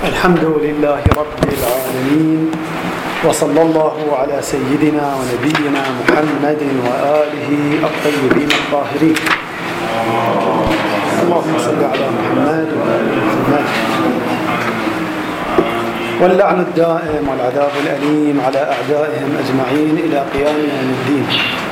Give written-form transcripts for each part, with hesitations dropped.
الحمد لله رب العالمين، وصلى الله على سيدنا ونبينا محمد وآله الطيبين الطاهرين. اللهم صل على محمد وآل محمد. واللعن الدائم والعذاب الأليم على أعدائهم أجمعين إلى قيام يوم الدين.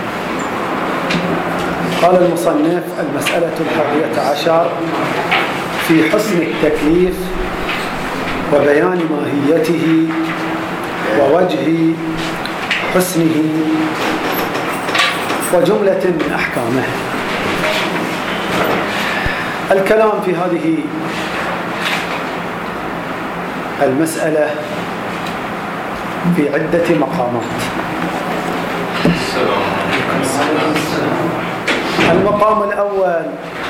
قال المصنف: المسألة 11 في حسن التكليف وبيان ماهيته ووجه حسنه وجملة من أحكامه. الكلام في هذه المسألة في عدة مقامات. المقام الأول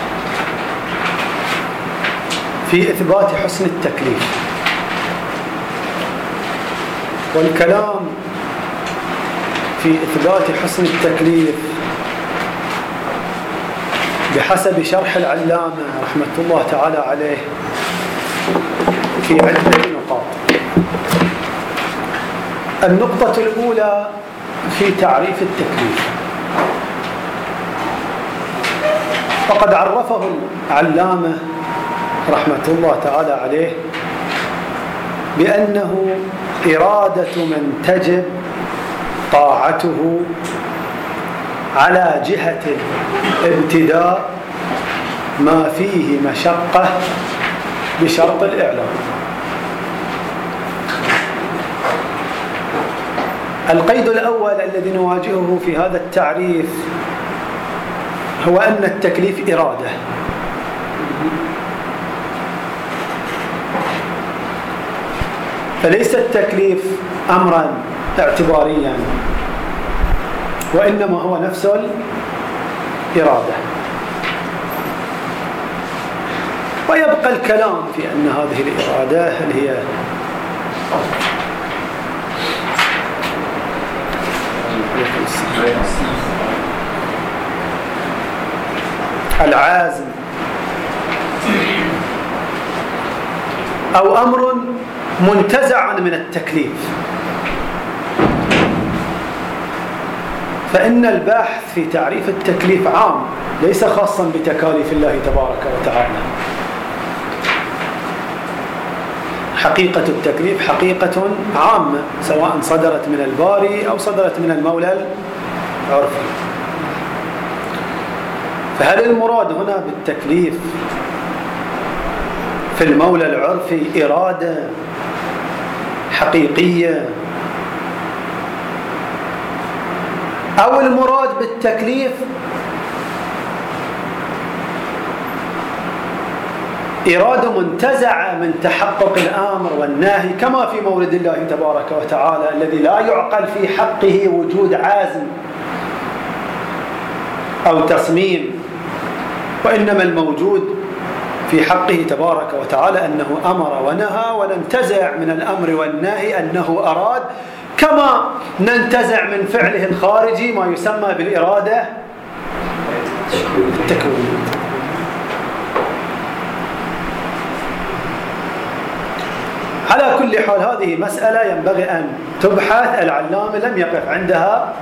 في إثبات حسن التكليف، والكلام في إثبات حسن التكليف بحسب شرح العلامة رحمة الله تعالى عليه في عدة نقاط. النقطة الأولى في تعريف التكليف، فقد عرفه العلامة رحمة الله تعالى عليه بأنه إرادة من تجب طاعته على جهة الابتداء ما فيه مشقة بشرط الإعلام. القيد الأول الذي نواجهه في هذا التعريف هو أن التكليف إرادة، فليس التكليف أمرا اعتباريا، وإنما هو نفس الإرادة. ويبقى الكلام في أن هذه الإرادة هل هي العازم أو أمر منتزع من التكليف. فإن البحث في تعريف التكليف عام، ليس خاصا بتكاليف الله تبارك وتعالى. حقيقة التكليف حقيقة عامة، سواء صدرت من الباري أو صدرت من المولى العرفي. فهل المراد هنا بالتكليف في المولى العرفي إرادة حقيقية، أو المراد بالتكليف إرادة منتزعة من تحقق الأمر والنهي، كما في مورد الله تبارك وتعالى الذي لا يعقل في حقه وجود عازم أو تصميم، وإنما الموجود في حقه تبارك وتعالى أنه أمر ونهى، وننتزع من الأمر والنهي أنه أراد، كما ننتزع من فعله الخارجي ما يسمى بالإرادة التكوينية. على كل حال هذه مسألة ينبغي أن تبحث، العلامة لم يقف عندها،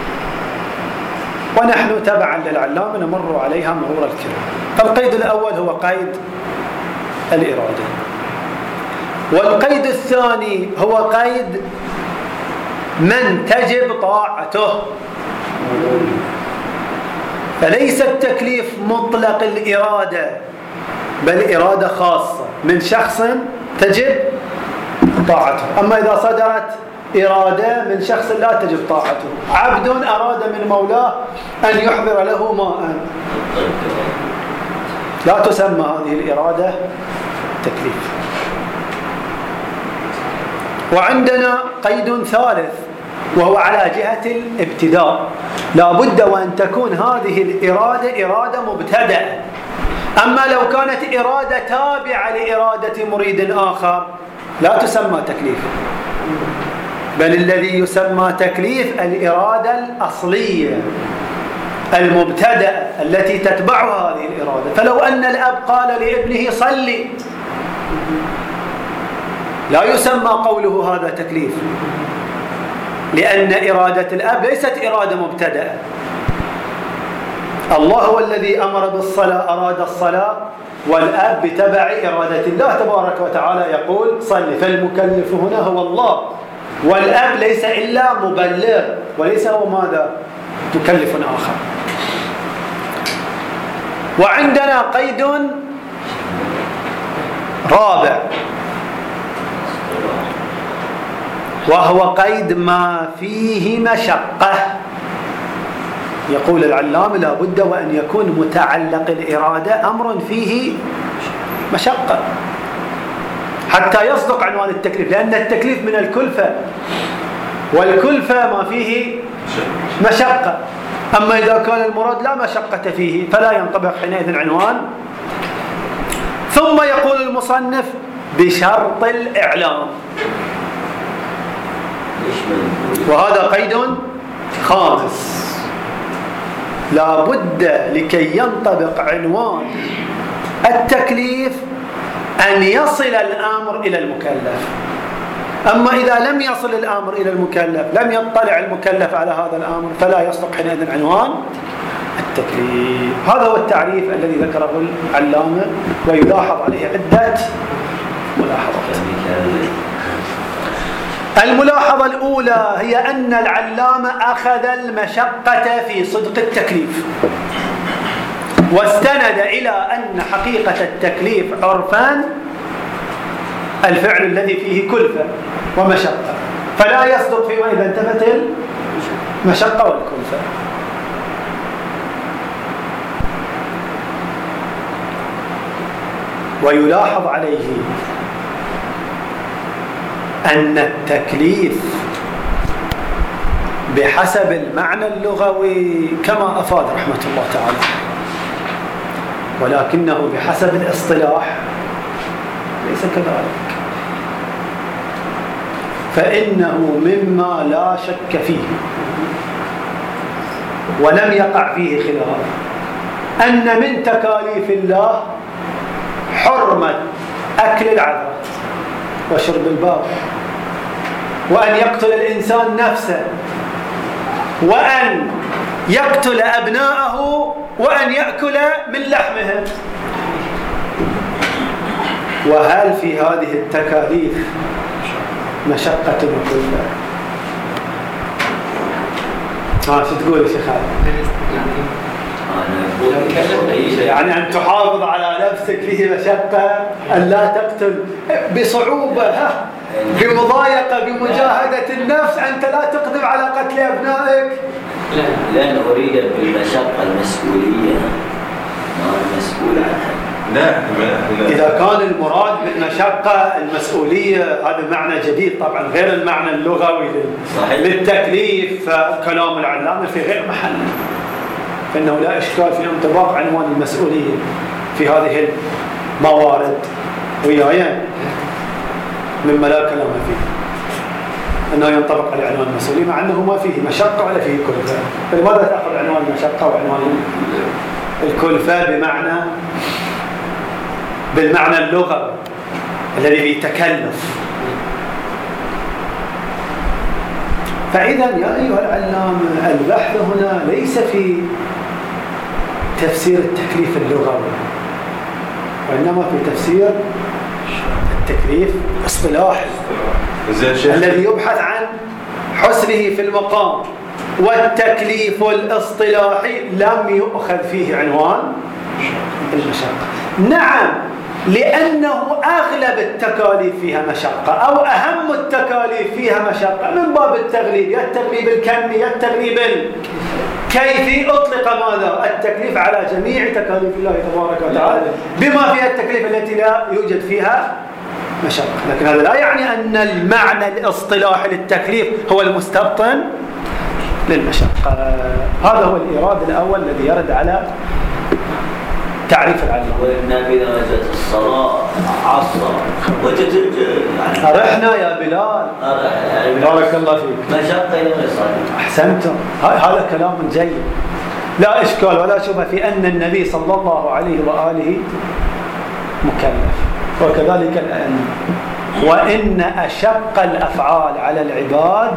ونحن تبعا للعلامة نمر عليها مرور الكرام. فالقيد الأول هو قيد الإرادة، والقيد الثاني هو قيد من تجب طاعته. فليس التكليف مطلق الإرادة، بل إرادة خاصة من شخص تجب طاعته. أما إذا صدرت إرادة من شخص لا تجب طاعته، عبد أراد من مولاه أن يحضر له ماء، لا تسمى هذه الإرادة تكليف. وعندنا قيد ثالث وهو على جهة الابتداء، لا بد وأن تكون هذه الإرادة إرادة مبتدأة. أما لو كانت إرادة تابعة لإرادة مريد آخر لا تسمى تكليف، بل الذي يسمى تكليف الإرادة الأصلية المبتدأ التي تتبعها هذه الإرادة. فلو أن الأب قال لابنه صلي، لا يسمى قوله هذا تكليف، لأن إرادة الأب ليست إرادة مبتدأة. الله هو الذي أمر بالصلاة، أراد الصلاة، والأب بتبع إرادة الله تبارك وتعالى يقول صل، فالمكلف هنا هو الله، والأب ليس إلا مبلغ وليس هو ماذا؟ مكلف آخر. وعندنا قيد رابع، وهو قيد ما فيه مشقة. يقول العلام لا بد وأن يكون متعلق الإرادة أمر فيه مشقة حتى يصدق عنوان التكليف، لأن التكليف من الكلفة، والكلفة ما فيه مشقة. أما إذا كان المراد لا مشقة فيه فلا ينطبق حينئذ عنوان. ثم يقول المصنف بشرط الإعلام، وهذا قيد خامس، لا بد لكي ينطبق عنوان التكليف أن يصل الأمر إلى المكلف. أما إذا لم يصل الأمر إلى المكلف، لم يطلع المكلف على هذا الأمر، فلا يصدق حينئذ عنوان التكليف. هذا هو التعريف الذي ذكره العلامة، ويلاحظ عليه عدة ملاحظات. الملاحظة الأولى هي أن العلامة أخذ المشقة في صدق التكليف، واستند إلى أن حقيقة التكليف عرفان الفعل الذي فيه كلفة ومشقة، فلا يصدق فيما إذا انتفت المشقة والكلفة. ويلاحظ عليه أن التكليف بحسب المعنى اللغوي كما أفاد رحمة الله تعالى، ولكنه بحسب الاصطلاح ليس كذلك، فإنه مما لا شك فيه ولم يقع فيه خلاف أن من تكاليف الله حرمة أكل العذر وشرب الباب، وأن يقتل الإنسان نفسه، وأن يقتل أبناءه، وأن يأكل من لحمهم. وهل في هذه التكاليف مشقة وكلفة؟ شو تقول يا شيخ خالد؟ يعني أن تحافظ على نفسك فيه مشقة، أن لا تقتل بصعوبة، بمضايقة، بمجاهدة النفس، أنت لا تقدم على قتل أبنائك. لن أريد بالمشقة المسؤولية ما المسؤول عنها. إذا كان المراد بالمشقة المسؤولية هذا معنى جديد طبعا غير المعنى اللغوي للتكليف، فكلام العلامة في غير محله، فإنه لا إشكال في انطباق عنوان المسؤولية في هذه الموارد ويايا مما لا كلام فيه، أنه ينطبق على عنوان المسؤولية مع أنه ما فيه مشقة ولا فيه كلفة. فلماذا تأخذ عنوان المشقة وعنوان الكلفة بالمعنى اللغوي الذي فيه تكلف؟ فإذا يا أيها العلام البحث هنا ليس في تفسير التكليف اللغوي، وإنما في تفسير التكليف الاصطلاحي الذي يبحث عن حسنه في المقام. والتكليف الاصطلاحي لم يؤخذ فيه عنوان المشقة. نعم، لأنه أغلب التكاليف فيها مشقة، أو أهم التكاليف فيها مشقة من باب التغليب، يا التغليب الكمي يا التغليب الكيفي. أطلق ماذا؟ التكليف على جميع تكاليف الله تبارك وتعالى بما فيها التكليف التي لا يوجد فيها مشقة. لكن هذا لا يعني أن المعنى الاصطلاحي للتكليف هو المستبطن للمشقة. هذا هو الإيراد الأول الذي يرد على تعريف العلم. والنبي إذا وجدت الصلاة عصر وجدت أرحنا يا بلال. بارك الله فيك. مشقة يوم الصلاة. أحسنتم، هذا كلام جيد، لا إشكال ولا شبهة في أن النبي صلى الله عليه وآله مكلف، وكذلك الأئمة. وإن أشق الأفعال على العباد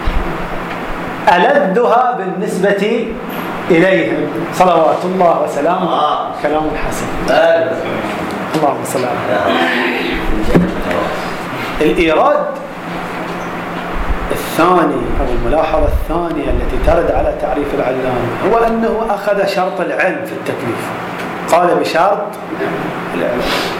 ألذها بالنسبة إليهم صلوات الله وسلامه. كلام حسن. اللهم صل على الإيراد الثاني أو الملاحظة الثانية التي ترد على تعريف العلامة هو أنه أخذ شرط العلم في التكليف، قال بشرط العلم،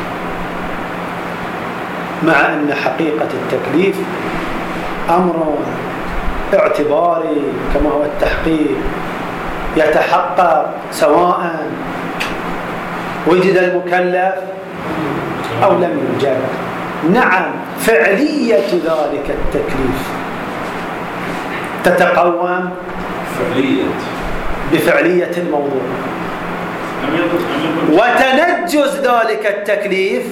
مع أن حقيقة التكليف أمر اعتباري كما هو التحقيق يتحقق سواء وجد المكلف أو لم يوجد. نعم، فعلية ذلك التكليف تتقوم بفعلية الموضوع، وتنجز ذلك التكليف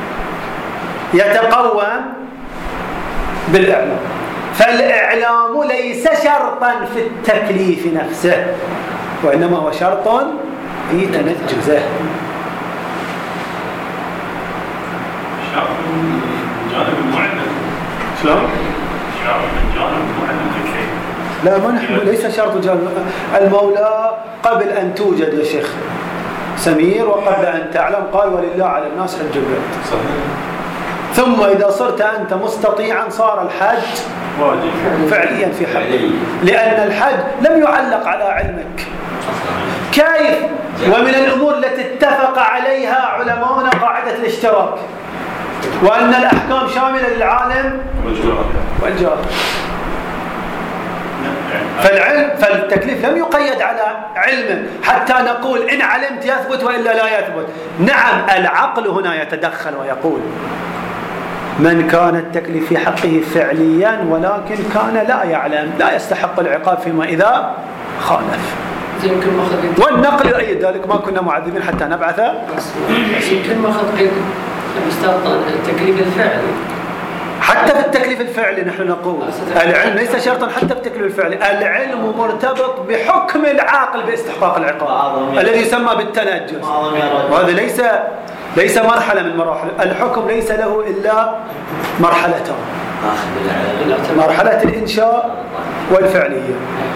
يتقوم بالإعلام. فالإعلام ليس شرطا في التكليف نفسه، وإنما هو شرط في تنجزه. شرط من جانب المعلم. شلون؟ شرط من جانب المعلم شيء. لا، ما نحن ليس شرط جانب المولى قبل أن توجد يا شيخ سمير، وقبل أن تعلم قال ولله على الناس حج البيت. صحيح. ثم إذا صرت أنت مستطيعا صار الحج واجب فعليا في حقك، لأن الحج لم يعلق على علمك. كيف؟ ومن الأمور التي اتفق عليها علماؤنا قاعدة الاشتراك، وأن الأحكام شاملة للعالم والجاهل. فالتكليف لم يقيد على علم حتى نقول إن علمت يثبت وإلا لا يثبت. نعم، العقل هنا يتدخل ويقول من كان التكليف في حقه فعليا ولكن كان لا يعلم لا يستحق العقاب فيما إذا خالف. والنقل يؤيد ذلك، ما كنا معذبين حتى نبعث. يمكن ما أخذ قيد التكليف الفعلي. حتى في التكليف الفعلي نحن نقول العلم ليس شرطا. حتى في التكليف الفعلي العلم مرتبط بحكم العاقل باستحقاق العقاب الذي يسمى بالتنجس، وهذا ليس مرحلة من مراحل الحكم، ليس له إلا مرحلتان: مرحلة الإنشاء والفعلية.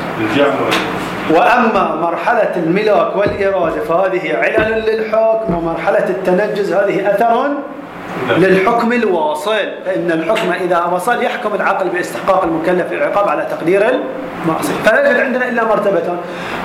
وأما مرحلة الملاك والإرادة فهذه علل للحكم، ومرحلة التنجز هذه أثر للحكم الواصل، فإن الحكم إذا وصل يحكم العقل باستحقاق المكلف العقاب على تقدير المعصية. فلا يوجد عندنا إلا مرتبتان،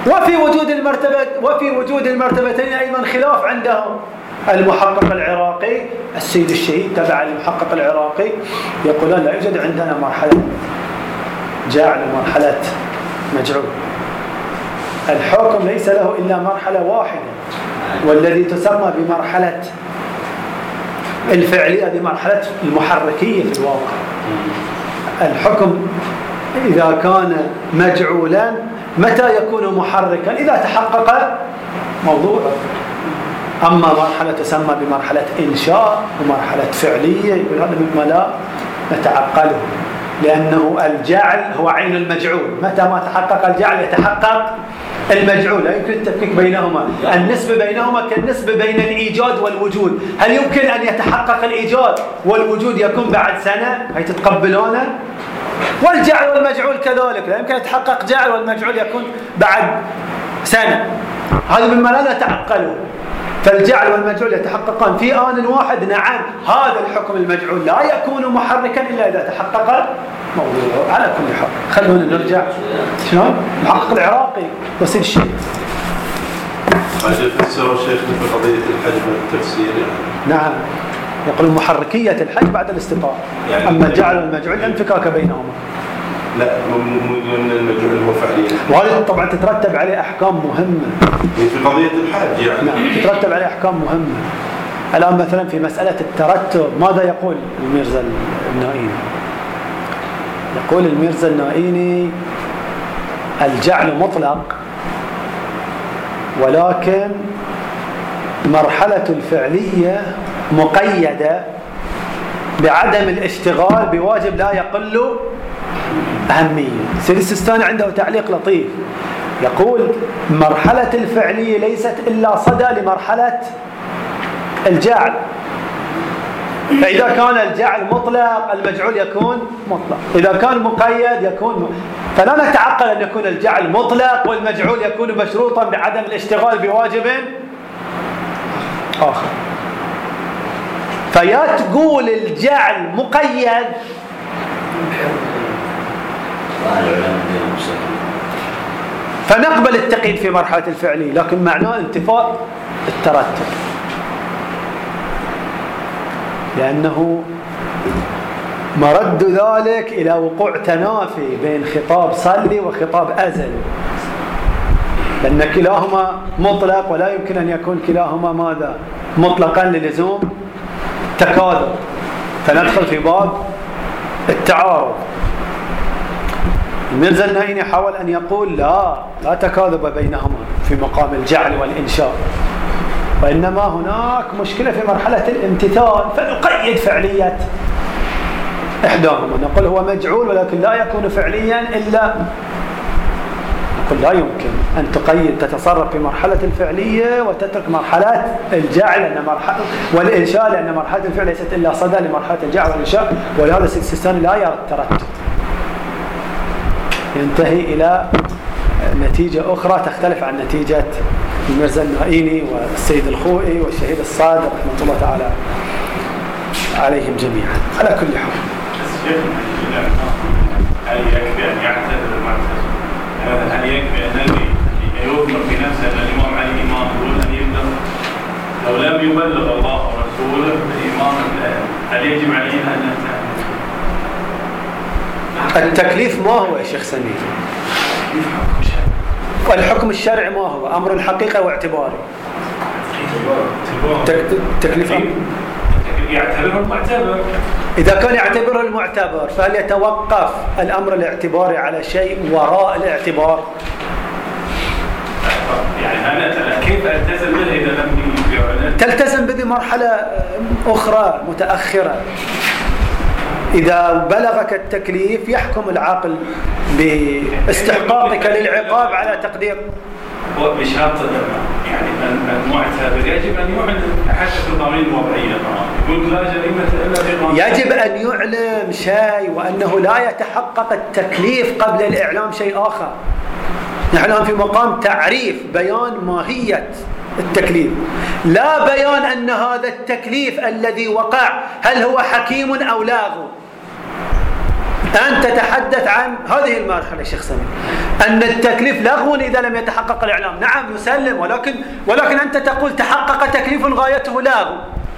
وفي وجود المرتبتين أيضا خلاف عندهم. المحقق العراقي السيد الشهيد تبع المحقق العراقي يقولون لا يوجد عندنا مرحلة جاعل ومرحلة مجعول. الحكم ليس له إلا مرحلة واحدة، والذي تسمى بمرحلة الفعلية هذه مرحلة المحركية في الواقع. الحكم إذا كان مجعولا متى يكون محركا؟ إذا تحقق موضوعه. أما مرحلة تسمى بمرحلة إنشاء ومرحلة فعلية يقول هذا مما لا نتعقله، لأنه الجعل هو عين المجعول. متى ما تحقق الجعل يتحقق المجعول، لا يمكن التفكيك بينهما. النسبة بينهما كالنسبة بين الإيجاد والوجود. هل يمكن أن يتحقق الإيجاد والوجود يكون بعد سنة؟ هي تتقبلونه؟ والجعل والمجعول كذلك لا يمكن يتحقق جعل والمجعول يكون بعد سنة. هذا مما لا نتعقله. فالجعل والمجعول يتحققان في آن واحد. نعم، هذا الحكم المجعول لا يكون محركا إلا إذا تحقق موضوعه. على كل حال خلونا نرجع. شلون؟ المحقق العراقي وسيد الشيء. هذا فسر الشيخ في قضية الحج بالتفسير. نعم، يقول محركية الحج بعد الاستطاعة. يعني أما الجعل والمجعول انفكاك بينهما. لا، من المجعول هو فعليا. وهذا طبعا تترتب عليه أحكام مهمة في قضية الحج يعني. نعم، تترتب عليه أحكام مهمة. الآن مثلا في مسألة الترتب ماذا يقول الميرزا النائيني؟ يقول الميرزا النائيني الجعل مطلق، ولكن مرحلة الفعلية مقيدة بعدم الاشتغال بواجب لا يقل أهمية. سيد السيستاني عنده تعليق لطيف يقول مرحلة الفعلية ليست إلا صدى لمرحلة الجعل، فإذا كان الجعل مطلق المجعول يكون مطلق، إذا كان مقيد يكون فلا نتعقل أن يكون الجعل مطلق والمجعول يكون مشروطا بعدم الاشتغال بواجب آخر. فيا تقول الجعل مقيد فنقبل التقييد في مرحلة الفعلي، لكن معناه انتفاء الترتب، لأنه مرد ذلك إلى وقوع تنافي بين خطاب صلي وخطاب أزل، لأن كلاهما مطلق ولا يمكن أن يكون كلاهما ماذا؟ مطلقا للزوم تكاذب، فندخل في باب التعارض. الميرزا النائيني حاول أن يقول لا تكاذب بينهما في مقام الجعل والإنشاء، وإنما هناك مشكلة في مرحلة الامتثال، فنقيد فعلية إحداهما، نقول هو مجعول ولكن لا يكون فعليا إلا، نقول لا يمكن أن تقيد تتصرف في مرحلة الفعلية وتترك مرحلة الجعل والإنشاء، لأن مرحلة الفعل ليست إلا صدى لمرحلة الجعل والإنشاء، ولهذا السيستاني لا يرى الترتب، ينتهي إلى نتيجة أخرى تختلف عن نتيجة الميرزا النائيني والسيد الخوئي والشهيد الصادق رحمة الله تعالى عليهم جميعا. على كل حال هل يكفي أن يعتذر المعتذر؟ هل يكفي أن يؤمر بنفسه أن الإمام علي إمام يقول أن يبلغ لو لم يبلغ الله ورسوله الإمام، هل يجب علينا أن نتعلم؟ التكليف ما هو يا شيخ سمير؟ والحكم الشرعي ما هو؟ أمر الحقيقة واعتباري. تكليف يعتبره المعتبر. إذا كان يعتبره المعتبر فهل يتوقف الأمر الاعتباري على شيء وراء الاعتبار؟ يعني أنا كيف ألتزم به إذا لم يعلن؟ تلتزم به مرحلة أخرى متأخرة. إذا بلغك التكليف يحكم العاقل باستحقاقك للعقاب على تقدير. بشرط يعني المعتبر يجب أن يعلم حتى في القوانين الوضعية، يقول لا جريمة إلا في القانون. يجب أن يعلم شيء، وأنه لا يتحقق التكليف قبل الإعلام شيء آخر. نحن في مقام تعريف بيان ماهية التكليف، لا بيان أن هذا التكليف الذي وقع هل هو حكيم أو لاغو. أنت تتحدث عن هذه المرحلة شيخ سمير، أن التكليف لغو إذا لم يتحقق الإعلام. نعم نسلم، ولكن أنت تقول تحقق تكليف غايته لاغو.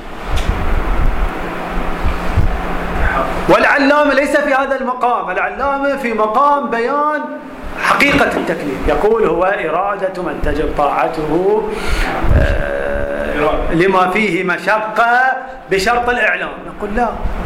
والعلامة ليس في هذا المقام، العلامة في مقام بيان حقيقة التكليف، يقول هو إرادة من تجب طاعته لما فيه مشقة بشرط الإعلام. نقول لا،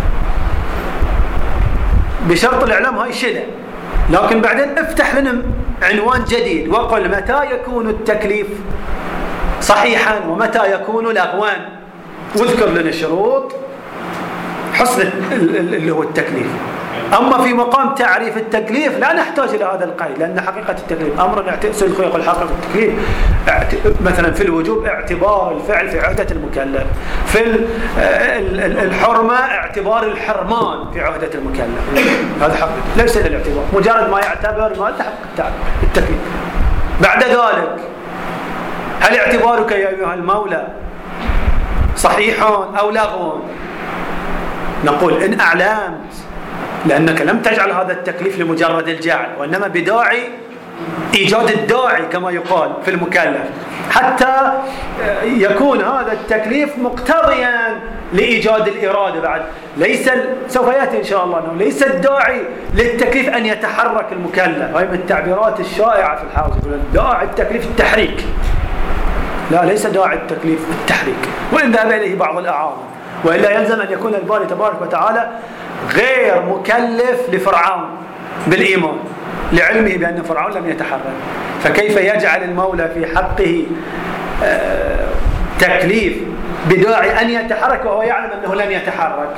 بشرط الإعلام هاي شدة، لكن بعدين افتح لنا عنوان جديد وقل متى يكون التكليف صحيحا ومتى يكون لغوا، واذكر لنا شروط حسن اللي هو التكليف. أما في مقام تعريف التكليف لا نحتاج إلى هذا القيد، لأن حقيقة التكليف أمر سيد الخوئي يقول حقيقة التكليف مثلا في الوجوب اعتبار الفعل في عهدة المكلف، في الحرمة اعتبار الحرمان في عهدة المكلف. هذا حقيقة ليس للاعتبار، مجرد ما يعتبر ما تحقق التكليف. بعد ذلك هل اعتبارك يا أيها المولى صحيح أو لغو؟ نقول إن أعلمت، لأنك لم تجعل هذا التكليف لمجرد الجعل، وإنما بداعي إيجاد الداعي كما يقال في المكلف، حتى يكون هذا التكليف مقتضيا لإيجاد الإرادة. بعد ليس سوف يأتي إن شاء الله أنه ليس الداعي للتكليف أن يتحرك المكلف، هاي من التعبيرات الشائعة في الحوزة، داعي التكليف التحريك. لا، ليس داعي التكليف التحريك، وإن ذهب إليه بعض الأعاظم، وإلا يلزم أن يكون الباري تبارك وتعالى غير مكلف لفرعون بالإيمان، لعلمه بأن فرعون لم يتحرك، فكيف يجعل المولى في حقه تكليف بداعي أن يتحرك وهو يعلم أنه لن يتحرك؟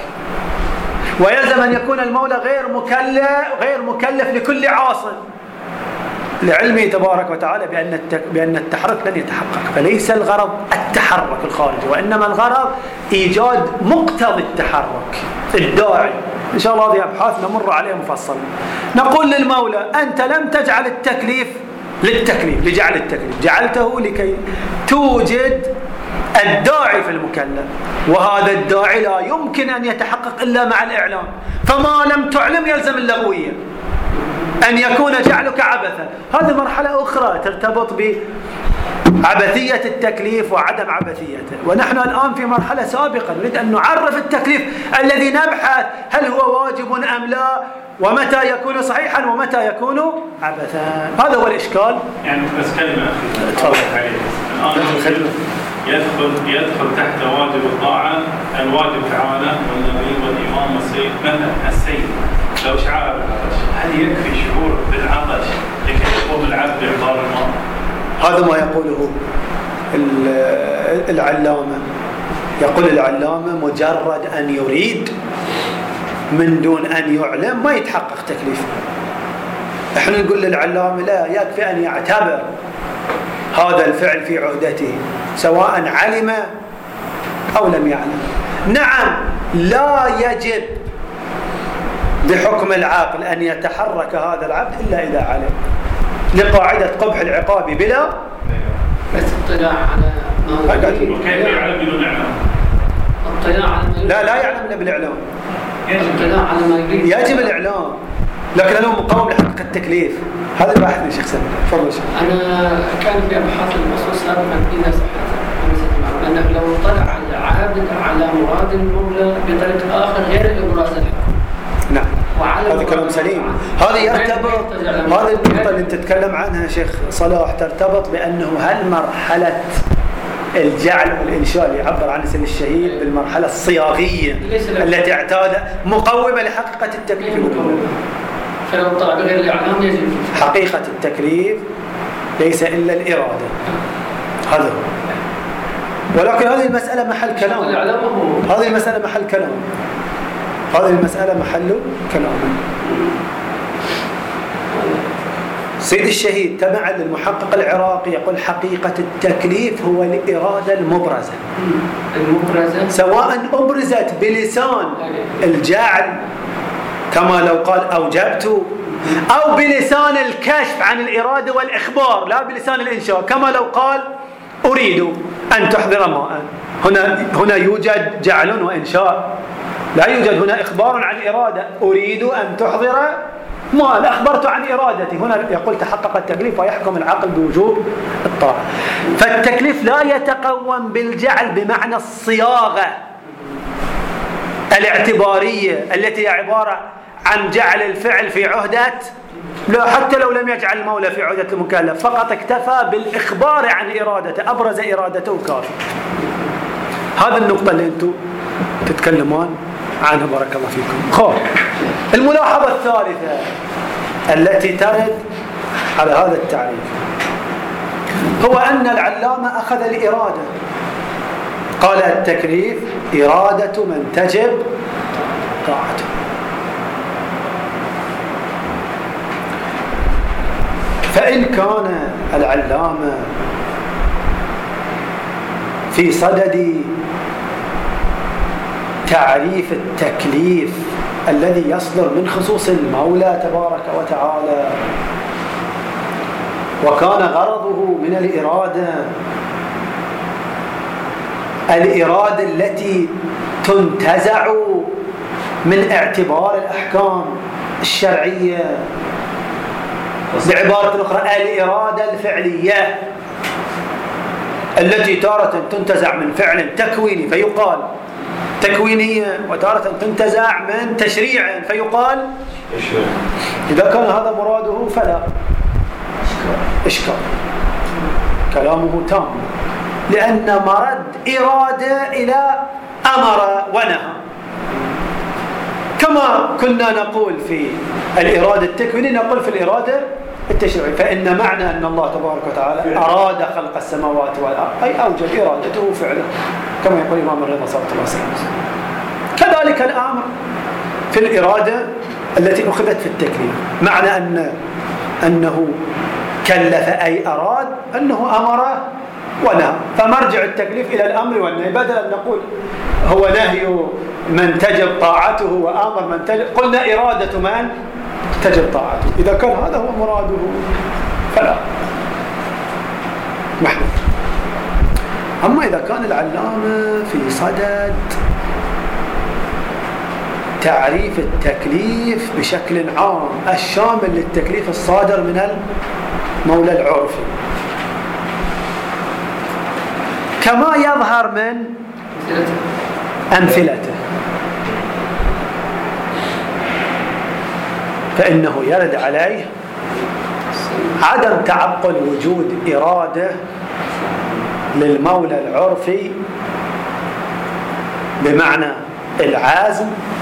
ويلزم أن يكون المولى غير مكلف لكل عاص، لعلمه تبارك وتعالى بأن التحرك لن يتحقق، فليس الغرض التحرك الخارجي، وإنما الغرض إيجاد مقتضي التحرك الداعي. إن شاء الله هذه أبحاث نمر عليها مفصلا. نقول للمولى أنت لم تجعل التكليف للتكليف لجعل التكليف، جعلته لكي توجد الداعي في المكلف، وهذا الداعي لا يمكن أن يتحقق إلا مع الإعلام، فما لم تعلم يلزم اللغوية أن يكون جعلك عبثا. هذه مرحلة أخرى ترتبط بعبثية التكليف وعدم عبثيته، ونحن الآن في مرحلة سابقة نريد أن نعرف التكليف الذي نبحث هل هو واجب أم لا، ومتى يكون صحيحا ومتى يكون عبثا. هذا هو الإشكال. يعني بس كلمة الآن يدخل تحت واجب الطاعة الواجب تعالى والنبي والإمام والسيد. مثلا السيد لو شعر بالعطش هل يكفي شعور بالعطش لكي يقوم العبد بإحضار الماء؟ هذا ما يقوله العلامة. يقول العلامة مجرد أن يريد من دون أن يعلم ما يتحقق تكليفه. احنا نقول للعلامة لا، يكفي أن يعتبر هذا الفعل في عهدته سواء علم أو لم يعلم. نعم لا يجب بحكم العاقل أن يتحرك هذا العبد إلا إذا علم، لقاعدة قبح العقاب بلا بس اطلاع على ما هو. وكيف يعلم بدون إعلام؟ اطلاع على ما لا يعلم إلا بالإعلام. اطلاع على ما يريد يجب الإعلام، لكن أنا مقاوم لحقيقة التكليف. هذا البحث يا شيخ سامي. تفضل شيخ. أنا كان في أبحاث النصوص سابقا إذا صحت أنه لو اطلع العابد على مراد المولى بطريق آخر غير الإبراز الحق. نعم. هذا كلام سليم. هذا يرتبط، هذه النقطة اللي تتكلم عنها شيخ صلاح ترتبط بأنه هل مرحلة الجعل والإنشاء اللي يعبر عن سن الشهيد بالمرحلة الصياغية التي اعتاد مقومة لحقيقة التكليف المكلف. فلو طلع بغير الإعلام يجب. حقيقة التكليف ليس إلا الإرادة. هذا هو. ولكن هذه المسألة محل كلام. هذه المسألة محل كلام. هذه المسألة محل كلام. سيد الشهيد تبعا للمحقق العراقي يقول حقيقة التكليف هو الإرادة المبرزة. سواء أبرزت بلسان الجعل كما لو قال أوجبت، أو بلسان الكشف عن الإرادة والإخبار لا بلسان الإنشاء كما لو قال أريد أن تحضر ماء. هنا يوجد جعل وإنشاء، لا يوجد هنا إخبار عن إرادة. أريد أن تحضر ماء، أخبرت عن إرادتي. هنا يقول تحقق التكليف ويحكم العقل بوجوب الطاعة. فالتكليف لا يتقوم بالجعل بمعنى الصياغة الاعتبارية التي هي عبارة عن جعل الفعل في عهدة، لا حتى لو لم يجعل المولى في عهدة المكلف، فقط اكتفى بالإخبار عن إرادته، أبرز إرادته كافي. هذه النقطة اللي أنتم تتكلمون عنها بارك الله فيكم. الملاحظة الثالثة التي ترد على هذا التعريف هو أن العلامة أخذ الإرادة، قال التكليف إرادة من تجب طاعته. فإن كان العلامة في صدد تعريف التكليف الذي يصدر من خصوص المولى تبارك وتعالى، وكان غرضه من الإرادة التي تنتزع من اعتبار الأحكام الشرعية، بعبارة أخرى الإرادة الفعلية التي تارة تنتزع من فعل تكويني فيقال تكوينية، وتارة تنتزع من تشريع فيقال. إذا كان هذا مراده فلا إشكال، كلامه تام، لأن مرد إرادة إلى أمر ونهى، كما كنا نقول في الإرادة التكوينية نقول في الإرادة التشريعية. فإن معنى أن الله تبارك وتعالى أراد خلق السماوات والأرض أي أوجد إرادته فعله، كما يقول الإمام الرضا صلى الله عليه وسلم. كذلك الأمر في الإرادة التي أخذت في التكليف، معنى أنه كلف أي أراد أنه أمر ونهى، فمرجع التكليف إلى الأمر والنهي، بدل أن نقول هو نهي من تجب طاعته وأمر من تجب، قلنا إرادة من تجب طاعته، إذا كان هذا هو مراده فلا محمود. أما إذا كان العلامة في صدد تعريف التكليف بشكل عام الشامل للتكليف الصادر من المولى العرفي، كما يظهر من أمثلته، فإنه يرد عليه عدم تعقل وجود إرادة للمولى العرفي بمعنى العازم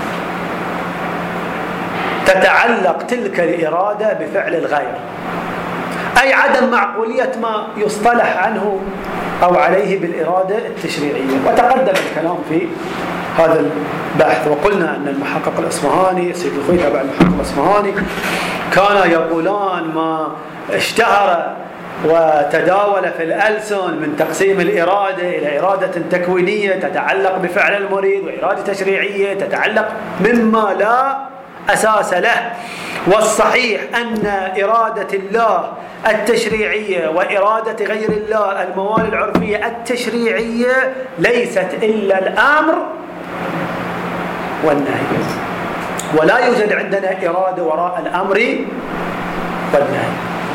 تتعلق تلك الإرادة بفعل الغير، أي عدم معقولية ما يصطلح عنه أو عليه بالإرادة التشريعية. وتقدم الكلام في هذا البحث، وقلنا أن المحقق الأصفهاني سيد الخوي تبع المحقق الأصفهاني كان يقولان ما اشتهر وتداول في الألسن من تقسيم الإرادة إلى إرادة تكوينية تتعلق بفعل المريد، وإرادة تشريعية تتعلق مما لا أساس له. والصحيح أن إرادة الله التشريعية وإرادة غير الله الموالي العرفية التشريعية ليست إلا الأمر والنهي، ولا يوجد عندنا إرادة وراء الأمر والنهي.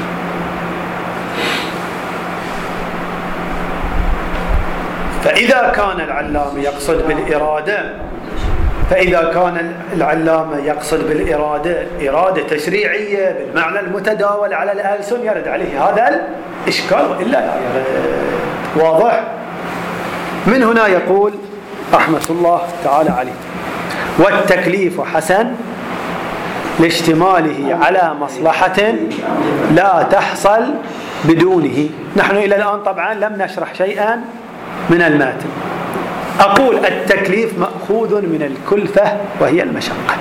فإذا كان العلامة يقصد بالإرادة إرادة تشريعية بالمعنى المتداول على الألسن يرد عليه هذا الإشكال، وإلا لا يرد. واضح؟ من هنا يقول رحمة الله تعالى عليه: والتكليف حسن لاشتماله على مصلحة لا تحصل بدونه. نحن إلى الآن طبعا لم نشرح شيئا من الماتن. أقول التكليف مأخوذ من الكلفة وهي المشقة،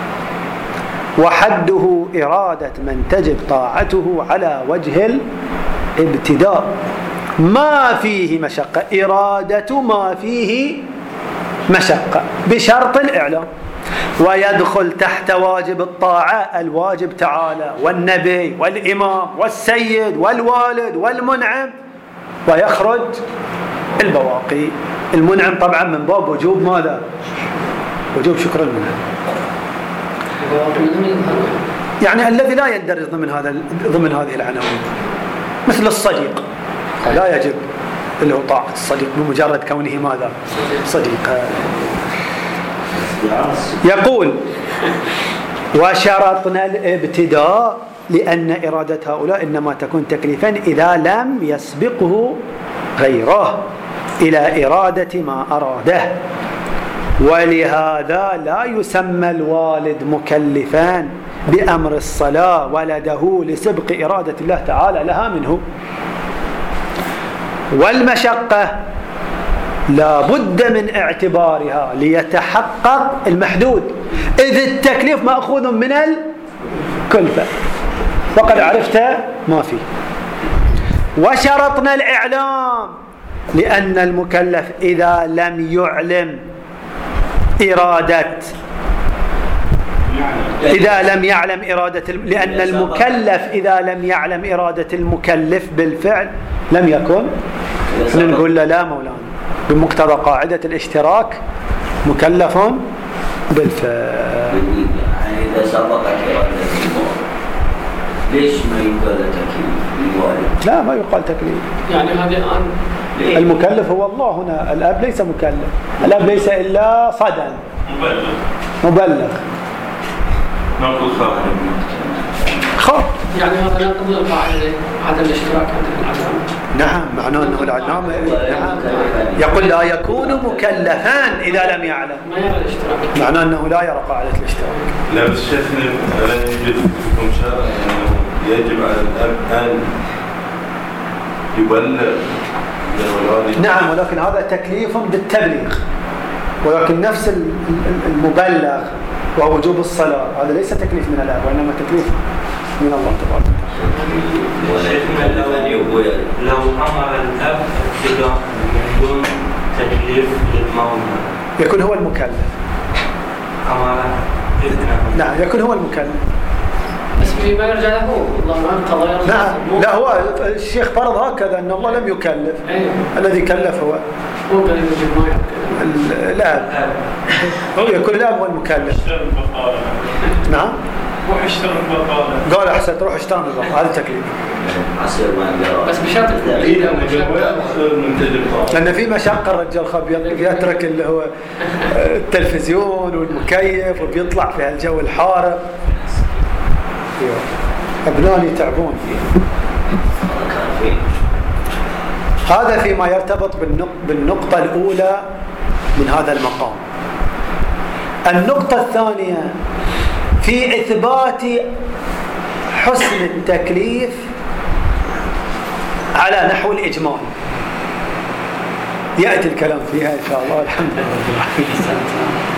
وحده إرادة من تجب طاعته على وجه الابتداء ما فيه مشقة، إرادة ما فيه مشقة بشرط الإعلام، ويدخل تحت واجب الطاعة الواجب تعالى والنبي والإمام والسيد والوالد والمنعم، ويخرج البواقي. المنعم طبعا من باب وجوب ماذا؟ وجوب شكر المنعم، يعني الذي لا يندرج ضمن هذه العناوين، مثل الصديق لا يجب اللي هو طاعة الصديق بمجرد كونه ماذا؟ صديقا. يقول: وشرطنا الابتداء لأن إرادة هؤلاء إنما تكون تكليفا إذا لم يسبقه غيره إلى إرادة ما أراده، ولهذا لا يسمى الوالد مكلفا بأمر الصلاة ولده لسبق إرادة الله تعالى لها منه. والمشقة لا بد من اعتبارها ليتحقق المحدود، إذ التكليف مأخوذ من الكلفة وقد عرفت ما فيه. وشرطنا الإعلام لأن المكلف إذا لم يعلم لأن المكلف إذا لم يعلم إرادة المكلف بالفعل لم يكن. نقول له لا مولانا، بمقتضى قاعدة الاشتراك مكلف بالفعل. يعني إذا سبقت إرادة المرء ليش ما يقال تكليف الوالد؟ لا، ما يقال تكليف. يعني هذه الآن المكلف هو الله هنا، الأب ليس مكلف، الأب ليس إلا صدى مبلغ. نقول خاطر يعني هذا ينقضي القاعدة عدم الاشتراك عند العلامة. نعم، معناه أنه العلامة يقول لا يكون مكلفان إذا لم يعلم، ما يرى الاشتراك، معناه أنه لا يرى قاعدة الاشتراك. لا بس شيخنا لا يوجد فيكم شرع أنه يجب على الأب أن يبلغ. نعم، ولكن هذا تكليف بالتبليغ، ولكن نفس المبلغ ووجوب الصلاة هذا ليس تكليف من الأب، وإنما تكليف من الله تبارك وتعالى. لو أمر الأب ابتداء من دون تكليف للمولى يكون هو المكلف. أمر ابنه. نعم يكون هو المكلف. بس فيما يرجع له الله ما قضى. نعم لا هو الشيخ فرض هكذا أن الله لم يكلف. أيوه. الذي كلف هو قال يوجد ما يمكن. الأب. هو يكون الأب هو المكلف. نعم. روح اشتري البقالة. قال أحسنت روح اشتري البقالة. هذا التكليف. بس بشرط التأكيد أو مشقة. لأن في مشقة الرجال خاب يترك اللي هو التلفزيون والمكيف وبيطلع في هالجو الحار. أبناني يتعبون فيه. هذا فيما يرتبط بالنقطة الأولى من هذا المقام. النقطة الثانية في إثبات حسن التكليف على نحو الإجمال. يأتي الكلام فيها إن شاء الله. الحمد لله.